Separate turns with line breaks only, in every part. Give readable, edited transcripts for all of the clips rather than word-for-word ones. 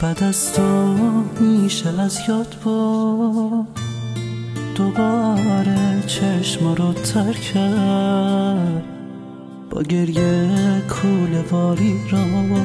بعد از تو میشه از یاد برد دوباره چشم رو تر کرد با گریه کوله واری را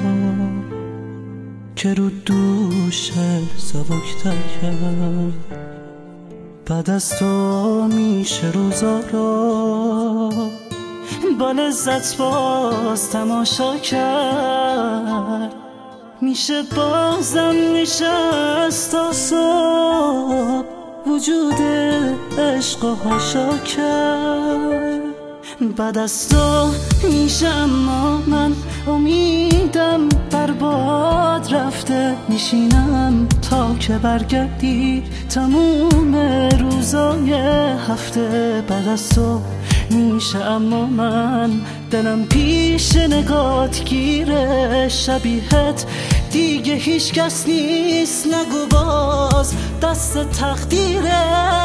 که رو دوش سبکتر کرد. بعد از تو میشه روزا را با لذت باز تماشا کرد، میشه بازم نشست تا صبح وجود عشق و حاشا کرد. بعد از تو میشه اما من امیدم برباد رفته، میشینم تا که برگردی تموم روزای هفته. بعد از تو میشه اما من دلم پیش نگات گیره، شبیهت دیگه هیچ کس نیست، نگو باز دست تقدیره.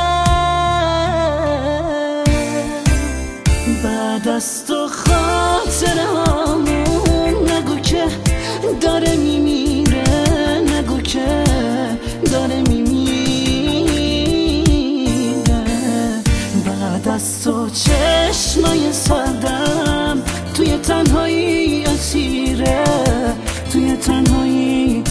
بعد از تو خاطرهامون نگو که داره میمیره، نگو که داره میمیره. بعد از تو چشمای سردم توی تنهایی اسیره، توی تنهایی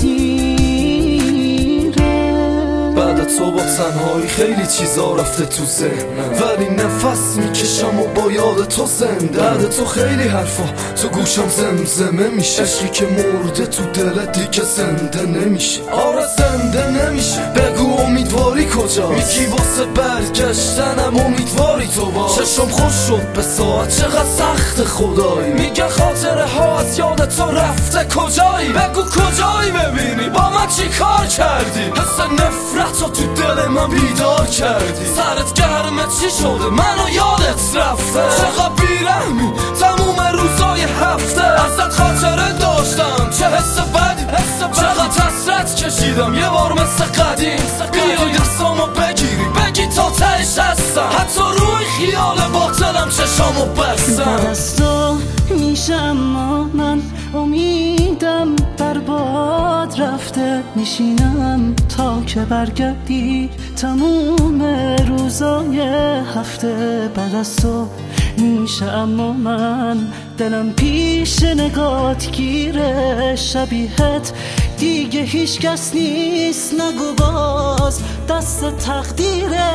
اسیره.
بعد از تو با تنهایی خیلی چیزا رفته تو ذهنم، ولی نفس میکشم و با یاد تو زنده. بعد تو خیلی حرفا تو گوشم زمزمه میشه، عشقی که مرده تو دلت دیگه زنده نمیشه. آره زنده نمیشه. بگو امیدواری کجاست؟ میگی واسه برگشتنم امیدواری تو با. چشم خوش شد به ساعت چقدر سخت خدایی، میگه خاطره ها از یاد تو رفته کجایی. بگو کجایی ببینی با من چی کار کردی، حس نفرت تو تو دل من بیدار کردی. سرت گرمه چی شده منو یادت رفته، چقدر بیرحمی تموم روزای هفته. ازت خاطره داشتم چه حس بدی، چقدر حسرت کشیدم یه بار مثل قدیم. بیای دستامو بگیری بگی تا تهش هستم، حتی روی خیال باطلم چشامو بستم.
بعد از تو میشه اما من امیدم برباد رفته، میشینم تا که برگردی تموم روزای هفته. بعد از تو میشه اما من دلم پیش نگات گیره، شبیهت دیگه هیچ کس نیست، نگو باز دست تقدیره.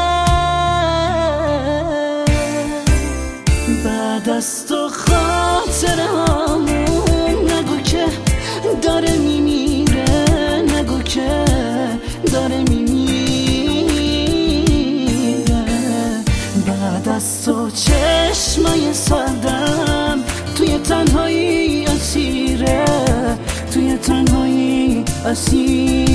بعد از تو خاطرهامون نگو که داره میمیره، نگو که داره میمیره. بعد از تو چشمای سردم توی تنهایی اسیره، توی تنهایی اسیره.